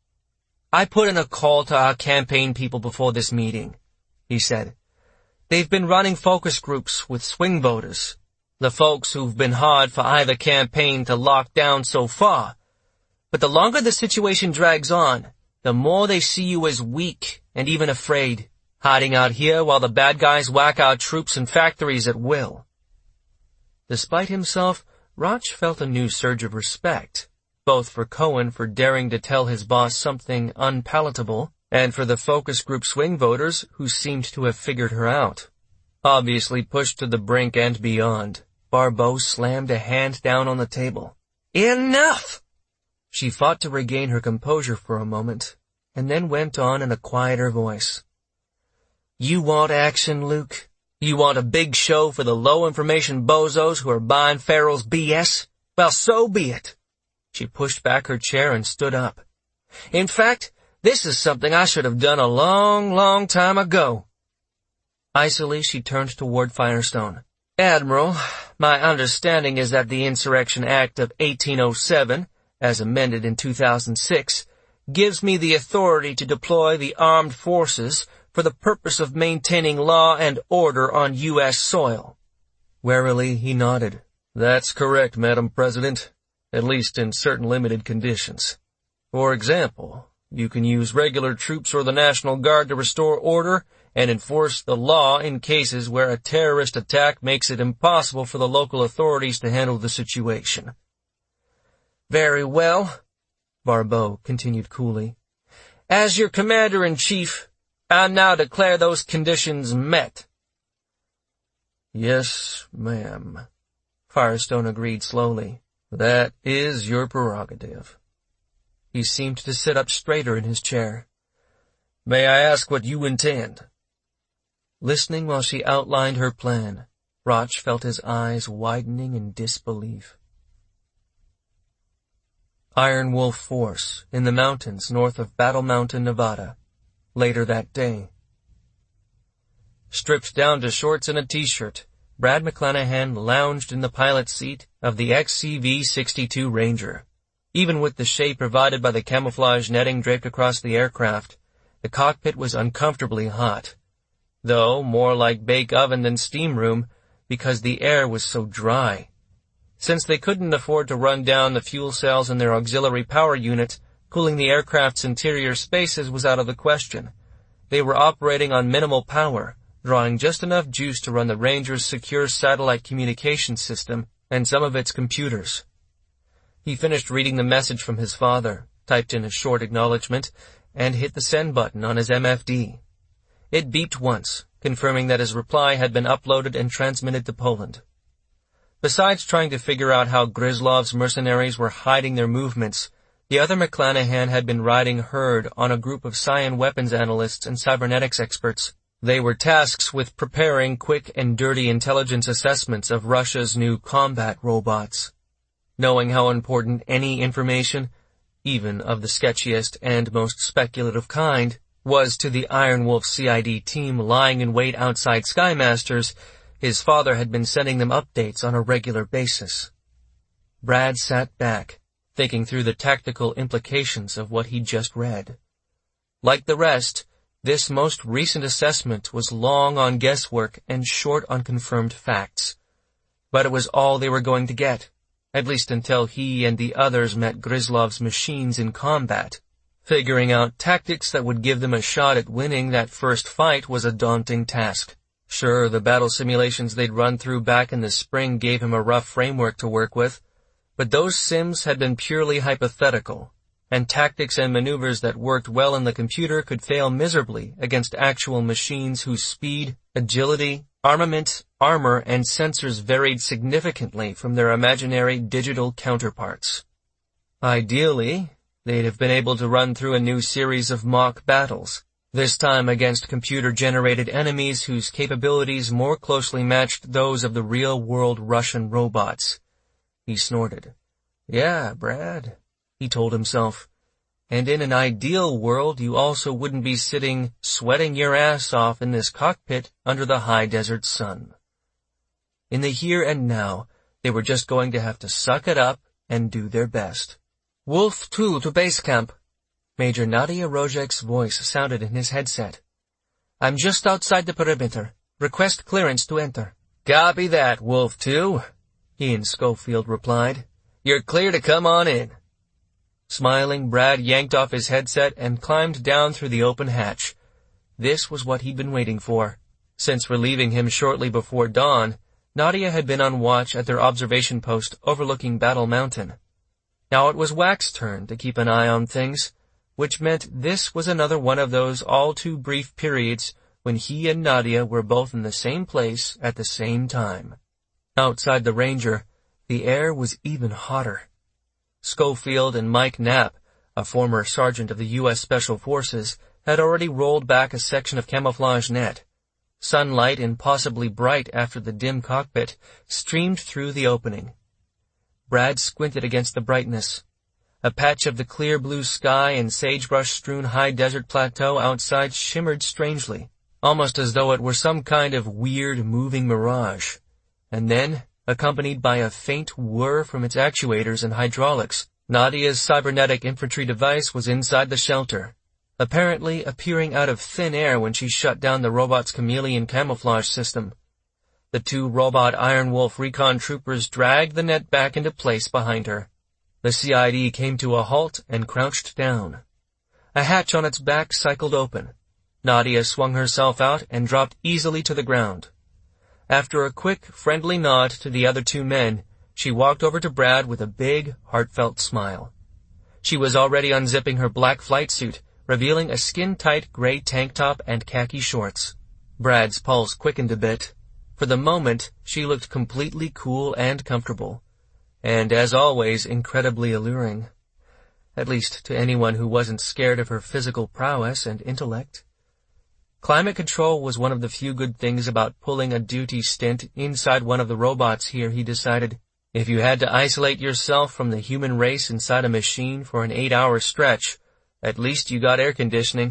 "I put in a call to our campaign people before this meeting," he said. "They've been running focus groups with swing voters, the folks who've been hard for either campaign to lock down so far. But the longer the situation drags on, the more they see you as weak and even afraid, hiding out here while the bad guys whack our troops and factories at will." Despite himself, Roch felt a new surge of respect, both for Cohen for daring to tell his boss something unpalatable, and for the focus group swing voters who seemed to have figured her out. Obviously pushed to the brink and beyond, Barbeau slammed a hand down on the table. "Enough!" She fought to regain her composure for a moment, and then went on in a quieter voice. "You want action, Luke? You want a big show for the low-information bozos who are buying Farrell's B S? Well, so be it." She pushed back her chair and stood up. "In fact, this is something I should have done a long, long time ago." Icily, she turned toward Firestone. "Admiral, my understanding is that the Insurrection Act of eighteen oh seven, as amended in two thousand six, gives me the authority to deploy the armed forces for the purpose of maintaining law and order on U S soil." Warily, he nodded. "That's correct, Madam President, at least in certain limited conditions. For example, you can use regular troops or the National Guard to restore order and enforce the law in cases where a terrorist attack makes it impossible for the local authorities to handle the situation." "Very well," Barbeau continued coolly. "As your commander-in-chief, I now declare those conditions met." "Yes, ma'am," Firestone agreed slowly. "That is your prerogative." He seemed to sit up straighter in his chair. "May I ask what you intend?" Listening while she outlined her plan, Roch felt his eyes widening in disbelief. Iron Wolf Force, in the mountains north of Battle Mountain, Nevada, later that day. Stripped down to shorts and a t-shirt, Brad McClanahan lounged in the pilot's seat of the X C V sixty-two Ranger. Even with the shade provided by the camouflage netting draped across the aircraft, the cockpit was uncomfortably hot, though more like bake oven than steam room because the air was so dry. Since they couldn't afford to run down the fuel cells in their auxiliary power unit, cooling the aircraft's interior spaces was out of the question. They were operating on minimal power, drawing just enough juice to run the Ranger's secure satellite communication system and some of its computers. He finished reading the message from his father, typed in a short acknowledgement, and hit the send button on his M F D. It beeped once, confirming that his reply had been uploaded and transmitted to Poland. Besides trying to figure out how Grislov's mercenaries were hiding their movements, the other McClanahan had been riding herd on a group of Scion weapons analysts and cybernetics experts. They were tasked with preparing quick and dirty intelligence assessments of Russia's new combat robots. Knowing how important any information, even of the sketchiest and most speculative kind, was to the Iron Wolf C I D team lying in wait outside Skymasters, his father had been sending them updates on a regular basis. Brad sat back, thinking through the tactical implications of what he'd just read. Like the rest, this most recent assessment was long on guesswork and short on confirmed facts. But it was all they were going to get, at least until he and the others met Grislov's machines in combat. Figuring out tactics that would give them a shot at winning that first fight was a daunting task. Sure, the battle simulations they'd run through back in the spring gave him a rough framework to work with, but those sims had been purely hypothetical, and tactics and maneuvers that worked well in the computer could fail miserably against actual machines whose speed, agility, armament, armor, and sensors varied significantly from their imaginary digital counterparts. Ideally, they'd have been able to run through a new series of mock battles, this time against computer-generated enemies whose capabilities more closely matched those of the real-world Russian robots. He snorted. Yeah, Brad, he told himself. And in an ideal world, you also wouldn't be sitting, sweating your ass off in this cockpit under the high desert sun. In the here and now, they were just going to have to suck it up and do their best. Wolf two to base camp. Major Nadia Rozhek's voice sounded in his headset. I'm just outside the perimeter. Request clearance to enter. Copy that, Wolf two, Ian Schofield replied. You're clear to come on in. Smiling, Brad yanked off his headset and climbed down through the open hatch. This was what he'd been waiting for. Since relieving him shortly before dawn, Nadia had been on watch at their observation post overlooking Battle Mountain. Now it was Wack's turn to keep an eye on things, which meant this was another one of those all-too-brief periods when he and Nadia were both in the same place at the same time. Outside the Ranger, the air was even hotter. Schofield and Mike Knapp, a former sergeant of the U S Special Forces, had already rolled back a section of camouflage net. Sunlight, impossibly bright after the dim cockpit, streamed through the opening. Brad squinted against the brightness. A patch of the clear blue sky and sagebrush-strewn high desert plateau outside shimmered strangely, almost as though it were some kind of weird moving mirage. And then, accompanied by a faint whir from its actuators and hydraulics, Nadia's cybernetic infantry device was inside the shelter, apparently appearing out of thin air when she shut down the robot's chameleon camouflage system. The two robot Iron Wolf recon troopers dragged the net back into place behind her. The C I D came to a halt and crouched down. A hatch on its back cycled open. Nadia swung herself out and dropped easily to the ground. After a quick, friendly nod to the other two men, she walked over to Brad with a big, heartfelt smile. She was already unzipping her black flight suit, revealing a skin-tight gray tank top and khaki shorts. Brad's pulse quickened a bit. For the moment, she looked completely cool and comfortable, and, as always, incredibly alluring. At least to anyone who wasn't scared of her physical prowess and intellect. Climate control was one of the few good things about pulling a duty stint inside one of the robots here, he decided. If you had to isolate yourself from the human race inside a machine for an eight-hour stretch, at least you got air conditioning.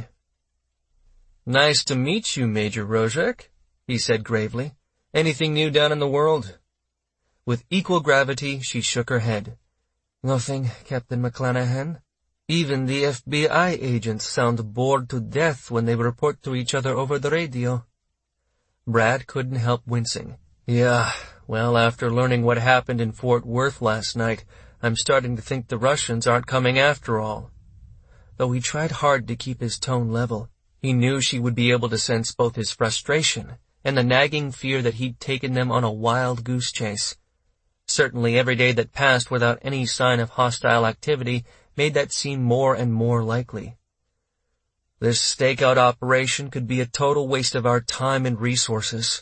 Nice to meet you, Major Rozhek, he said gravely. Anything new down in the world? With equal gravity, she shook her head. Nothing, Captain McClanahan. Even the F B I agents sound bored to death when they report to each other over the radio. Brad couldn't help wincing. Yeah, well, after learning what happened in Fort Worth last night, I'm starting to think the Russians aren't coming after all. Though he tried hard to keep his tone level, he knew she would be able to sense both his frustration and the nagging fear that he'd taken them on a wild goose chase. Certainly every day that passed without any sign of hostile activity made that seem more and more likely. This stakeout operation could be a total waste of our time and resources.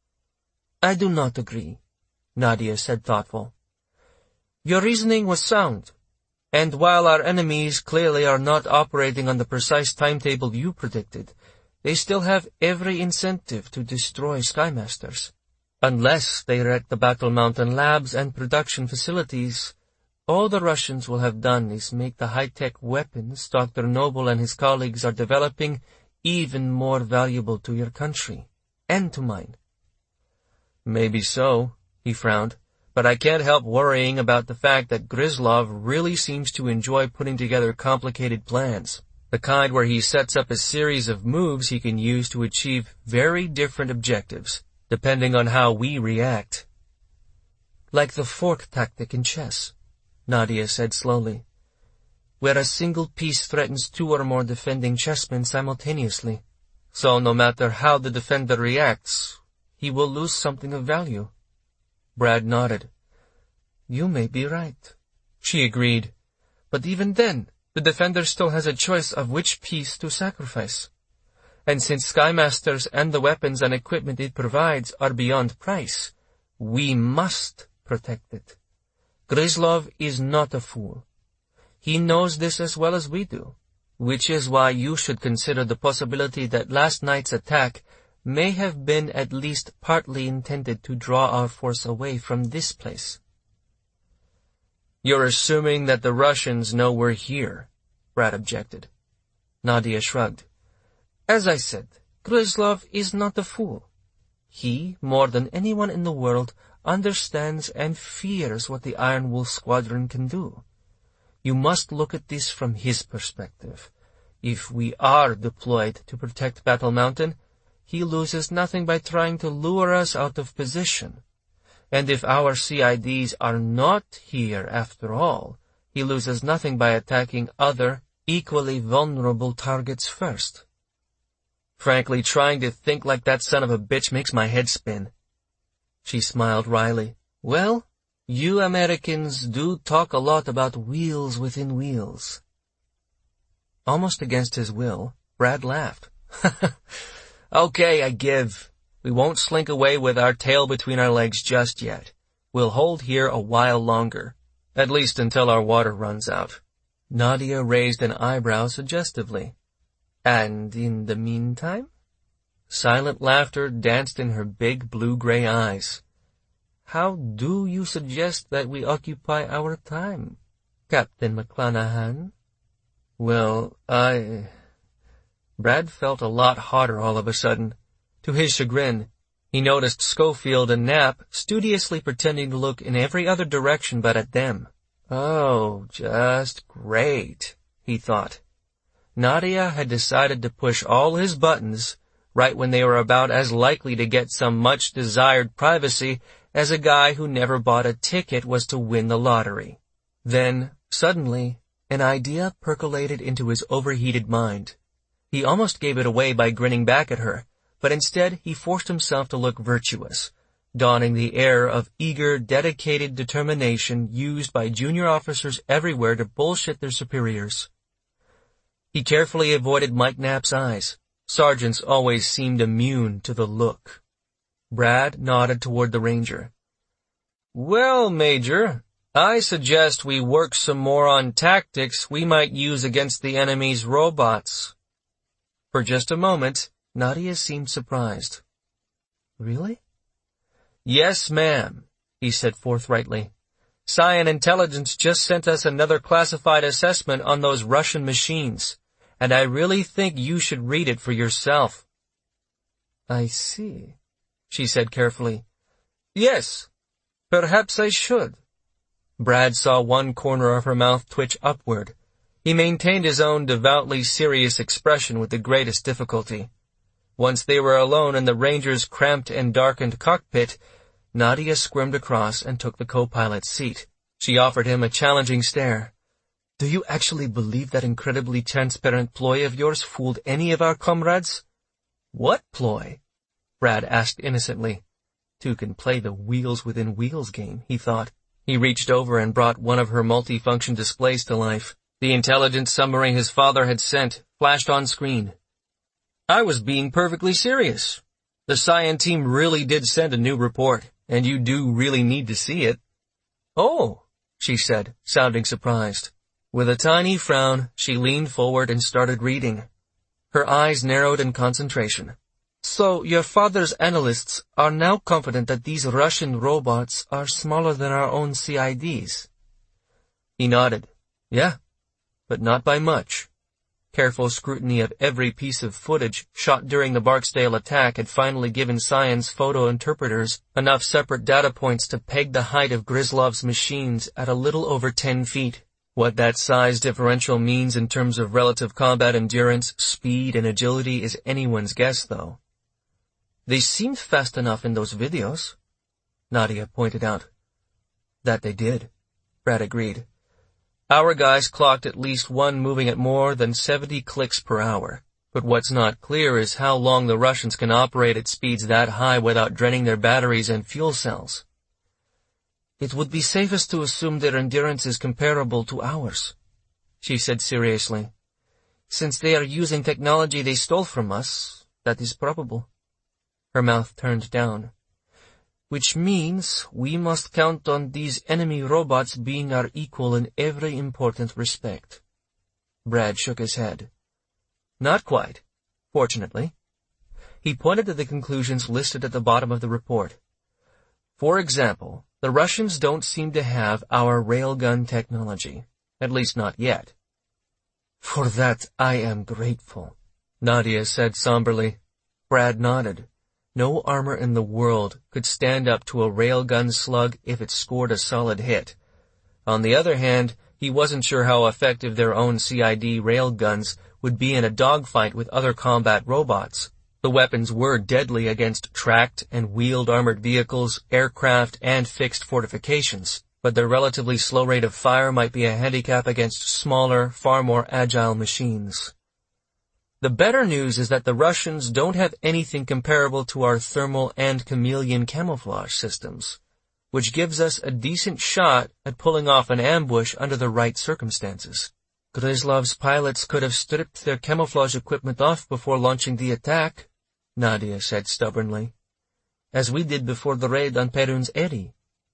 I do not agree, Nadia said thoughtful. Your reasoning was sound, and while our enemies clearly are not operating on the precise timetable you predicted, they still have every incentive to destroy Skymasters. Unless they wreck the Battle Mountain labs and production facilities, all the Russians will have done is make the high-tech weapons Doctor Noble and his colleagues are developing even more valuable to your country, and to mine. Maybe so, he frowned, but I can't help worrying about the fact that Gryzlov really seems to enjoy putting together complicated plans, the kind where he sets up a series of moves he can use to achieve very different objectives, depending on how we react. Like the fork tactic in chess, Nadia said slowly, where a single piece threatens two or more defending chessmen simultaneously. So no matter how the defender reacts, he will lose something of value. Brad nodded. You may be right, she agreed. But even then, the defender still has a choice of which piece to sacrifice. And since Skymasters and the weapons and equipment it provides are beyond price, we must protect it. Gryzlov is not a fool. He knows this as well as we do, which is why you should consider the possibility that last night's attack may have been at least partly intended to draw our force away from this place. You're assuming that the Russians know we're here, Brad objected. Nadia shrugged. As I said, Gryzlov is not a fool. He, more than anyone in the world, understands and fears what the Iron Wolf Squadron can do. You must look at this from his perspective. If we are deployed to protect Battle Mountain, he loses nothing by trying to lure us out of position. And if our C I Ds are not here after all, he loses nothing by attacking other, equally vulnerable targets first. Frankly, trying to think like that son of a bitch makes my head spin. She smiled wryly. Well, you Americans do talk a lot about wheels within wheels. Almost against his will, Brad laughed. Okay, I give. We won't slink away with our tail between our legs just yet. We'll hold here a while longer, at least until our water runs out. Nadia raised an eyebrow suggestively. And in the meantime? Silent laughter danced in her big blue-gray eyes. How do you suggest that we occupy our time, Captain McClanahan? Well, I... Brad felt a lot hotter all of a sudden. To his chagrin, he noticed Schofield and Knapp studiously pretending to look in every other direction but at them. Oh, just great, he thought. Nadia had decided to push all his buttons right when they were about as likely to get some much-desired privacy as a guy who never bought a ticket was to win the lottery. Then, suddenly, an idea percolated into his overheated mind. He almost gave it away by grinning back at her, but instead he forced himself to look virtuous, donning the air of eager, dedicated determination used by junior officers everywhere to bullshit their superiors. He carefully avoided Mike Knapp's eyes. Sergeants always seemed immune to the look. Brad nodded toward the Ranger. Well, Major, I suggest we work some more on tactics we might use against the enemy's robots. For just a moment, Nadia seemed surprised. Really? Yes, ma'am, he said forthrightly. Cyan Intelligence just sent us another classified assessment on those Russian machines, and I really think you should read it for yourself. I see, she said carefully. Yes, perhaps I should. Brad saw one corner of her mouth twitch upward. He maintained his own devoutly serious expression with the greatest difficulty. Once they were alone in the Ranger's cramped and darkened cockpit, Nadia squirmed across and took the co-pilot's seat. She offered him a challenging stare. Do you actually believe that incredibly transparent ploy of yours fooled any of our comrades? What ploy? Brad asked innocently. Two can play the wheels within wheels game, he thought. He reached over and brought one of her multifunction displays to life. The intelligence summary his father had sent flashed on screen. I was being perfectly serious. The Cyan team really did send a new report, and you do really need to see it. Oh, she said, sounding surprised. With a tiny frown, she leaned forward and started reading. Her eyes narrowed in concentration. So, your father's analysts are now confident that these Russian robots are smaller than our own C I Ds? He nodded. Yeah, but not by much. Careful scrutiny of every piece of footage shot during the Barksdale attack had finally given science photo interpreters enough separate data points to peg the height of Grislov's machines at a little over ten feet. What that size differential means in terms of relative combat endurance, speed, and agility is anyone's guess, though. They seemed fast enough in those videos, Nadia pointed out. That they did, Brad agreed. Our guys clocked at least one moving at more than seventy clicks per hour. But what's not clear is how long the Russians can operate at speeds that high without draining their batteries and fuel cells. It would be safest to assume their endurance is comparable to ours, she said seriously. Since they are using technology they stole from us, that is probable. Her mouth turned down. Which means we must count on these enemy robots being our equal in every important respect. Brad shook his head. Not quite, fortunately. He pointed to the conclusions listed at the bottom of the report. For example, the Russians don't seem to have our railgun technology, at least not yet. For that I am grateful, Nadia said somberly. Brad nodded. No armor in the world could stand up to a railgun slug if it scored a solid hit. On the other hand, he wasn't sure how effective their own C I D railguns would be in a dogfight with other combat robots. The weapons were deadly against tracked and wheeled armored vehicles, aircraft, and fixed fortifications, but their relatively slow rate of fire might be a handicap against smaller, far more agile machines. The better news is that the Russians don't have anything comparable to our thermal and chameleon camouflage systems, which gives us a decent shot at pulling off an ambush under the right circumstances. Grislov's pilots could have stripped their camouflage equipment off before launching the attack, Nadia said stubbornly, as we did before the raid on Perun's Eyri.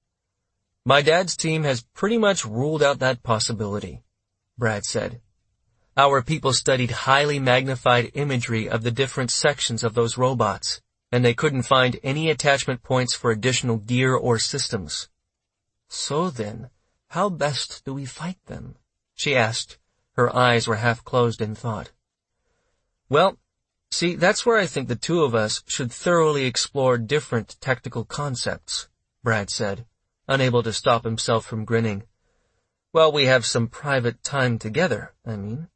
My dad's team has pretty much ruled out that possibility, Brad said. Our people studied highly magnified imagery of the different sections of those robots, and they couldn't find any attachment points for additional gear or systems. So then, how best do we fight them? She asked. Her eyes were half closed in thought. Well, see, that's where I think the two of us should thoroughly explore different technical concepts, Brad said, unable to stop himself from grinning. Well, we have some private time together, I mean.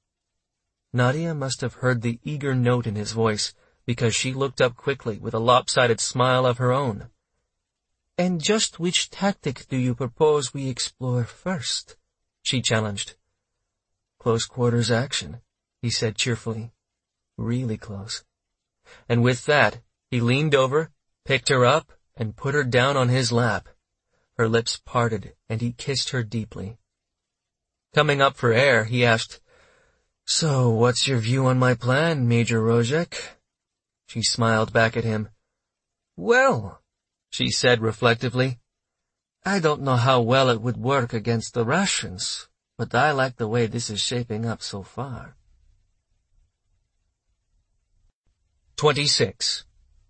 Nadia must have heard the eager note in his voice, because she looked up quickly with a lopsided smile of her own. And just which tactic do you propose we explore first? She challenged. Close quarters action, he said cheerfully. Really close. And with that, he leaned over, picked her up, and put her down on his lap. Her lips parted, and he kissed her deeply. Coming up for air, he asked, So, what's your view on my plan, Major Rozek? She smiled back at him. Well, she said reflectively, I don't know how well it would work against the Russians, but I like the way this is shaping up so far. twenty-six.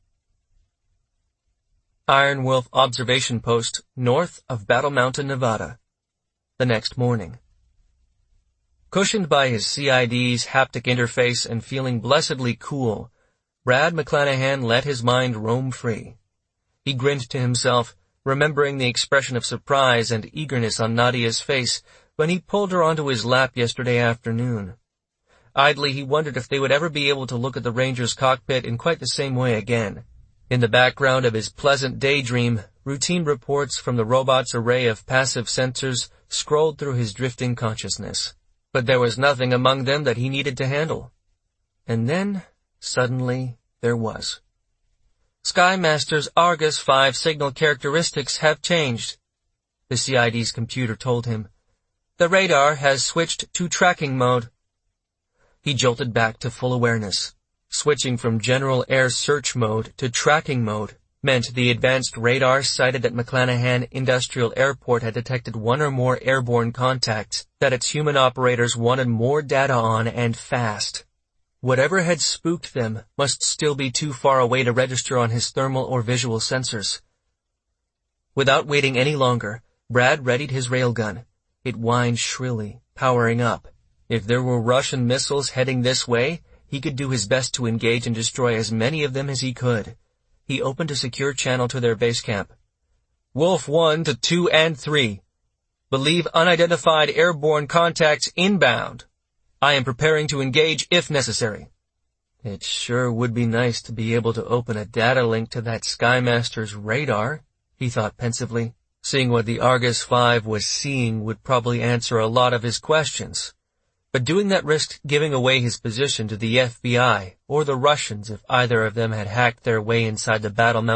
Iron Wolf Observation Post, north of Battle Mountain, Nevada. The next morning. Cushioned by his C I D's haptic interface and feeling blessedly cool, Brad McClanahan let his mind roam free. He grinned to himself, remembering the expression of surprise and eagerness on Nadia's face when he pulled her onto his lap yesterday afternoon. Idly, he wondered if they would ever be able to look at the Ranger's cockpit in quite the same way again. In the background of his pleasant daydream, routine reports from the robot's array of passive sensors scrolled through his drifting consciousness. But there was nothing among them that he needed to handle. And then, suddenly, there was. Skymaster's Argus five signal characteristics have changed, the C I D's computer told him. The radar has switched to tracking mode. He jolted back to full awareness. Switching from general air search mode to tracking mode meant the advanced radar sighted at McClanahan Industrial Airport had detected one or more airborne contacts that its human operators wanted more data on and fast. Whatever had spooked them must still be too far away to register on his thermal or visual sensors. Without waiting any longer, Brad readied his railgun. It whined shrilly, powering up. If there were Russian missiles heading this way, he could do his best to engage and destroy as many of them as he could. He opened a secure channel to their base camp. Wolf one to two and three. Believe unidentified airborne contacts inbound. I am preparing to engage if necessary. It sure would be nice to be able to open a data link to that Skymaster's radar, he thought pensively. Seeing what the Argus five was seeing would probably answer a lot of his questions. But doing that risked giving away his position to the F B I or the Russians if either of them had hacked their way inside the Battle Mountain